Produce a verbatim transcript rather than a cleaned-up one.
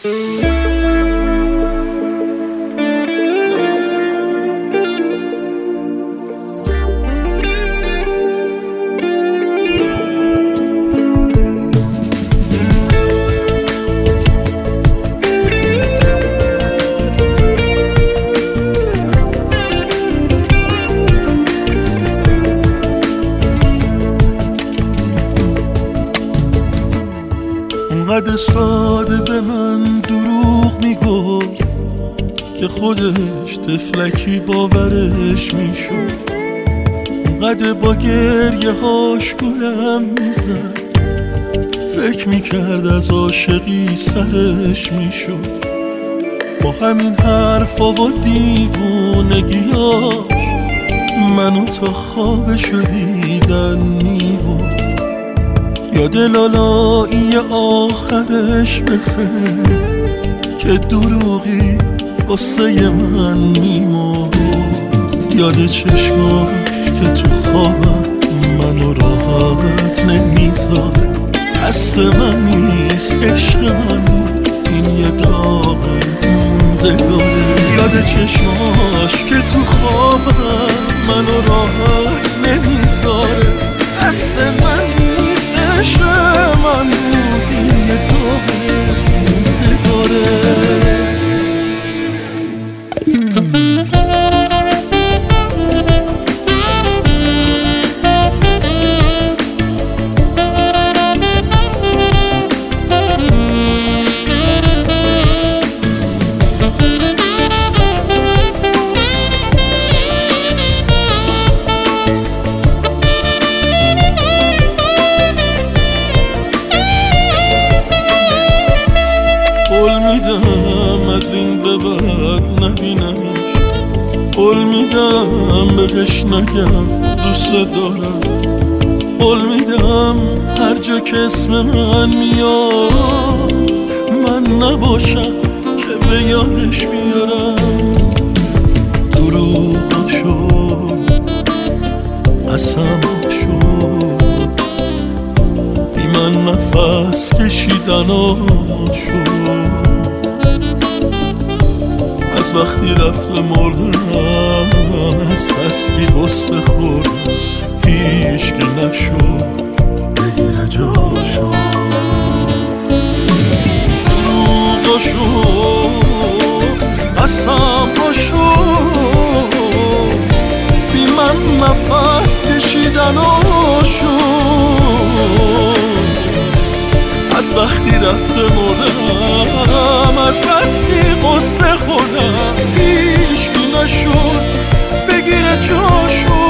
اونقدر ساده به من دروغ میگو که خودش طفلکی باورش میشد. اونقدر با گریه هاش گولم میزد، فکر میکرد از عاشقی سرش میشد. با همین حرفا و دیوونگیاش منو تا خوابشو دیدن میبود. یاد لالایی آخرش بخیر که دروغی واسه من میمرد. یاد چشماش که تو خوابم منو راحت نمیذاره. دست من نیست عشق من بود، این یه داغ موندگاره. یاد چشماش که تو خوابم منو راحت نمیذاره. دست من نیست عشق من بود، این یه داغ موندگاره. قول میدم از این به بعد نبینمش، قول میدم بهش نگم دوست دارم، قول میدم هر جا که اسم من میاد من نباشم که به یادش بیارم. دروغاشو قسماشو بی من نفس کشیدناشو از وقتی رفته مردم، از بس که غصه خوردم هیچ که نشد بگیره جاشو. دروغاشو قسماشو بی من نفس کشیدناشو از وقتی رفته مردم، از بس که غصه خوردم هیچ کی نشد بگیره جاشو.